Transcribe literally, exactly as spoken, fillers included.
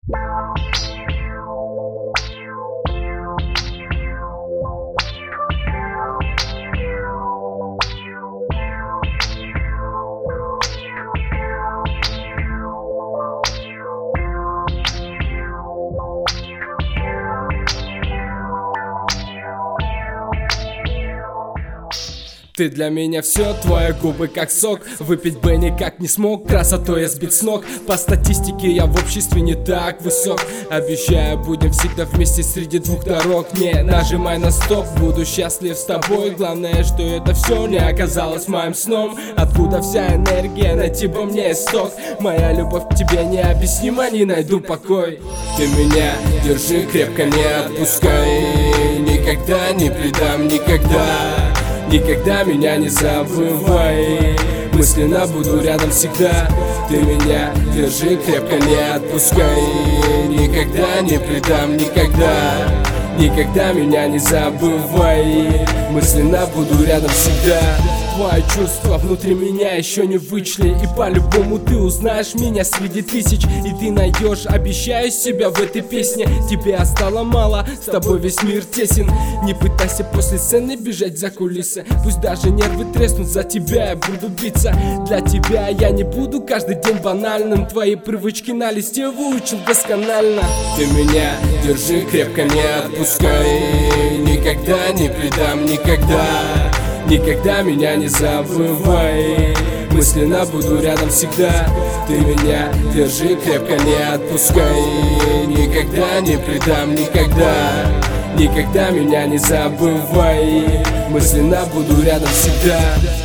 Ты для меня все, твои губы как сок. Выпить бы никак не смог, красотой я сбит с ног. По статистике я в обществе не так высок. Обещаю, будем всегда вместе среди двух дорог. Не нажимай на стоп, буду счастлив с тобой. Главное, что это все не оказалось моим сном. Откуда вся энергия, найти бы мне исток. Моя любовь к тебе необъяснима, не найду покой. Ты меня держи крепко, не отпускай. Никогда не предам, никогда. Никогда меня не забывай. Мысленно буду рядом всегда. Ты меня держи крепко, не отпускай. Никогда не предам, никогда. Никогда меня не забывай. Мысленно буду рядом всегда. Твои чувства внутри меня еще не вычли. И по-любому ты узнаешь меня среди тысяч. И ты найдешь, обещаю себя в этой песне. Тебе стало мало, с тобой весь мир тесен. Не пытайся после сцены бежать за кулисы. Пусть даже нервы треснут, за тебя я буду биться. Для тебя я не буду каждый день банальным. Твои привычки на листе выучил досконально. Ты меня держи крепко, не отпускай. Никогда не предам, никогда. Никогда меня не забывай. Мысленно буду рядом всегда. Ты меня держи крепко, не отпускай. Никогда не предам, никогда. Никогда меня не забывай. Мысленно буду рядом всегда.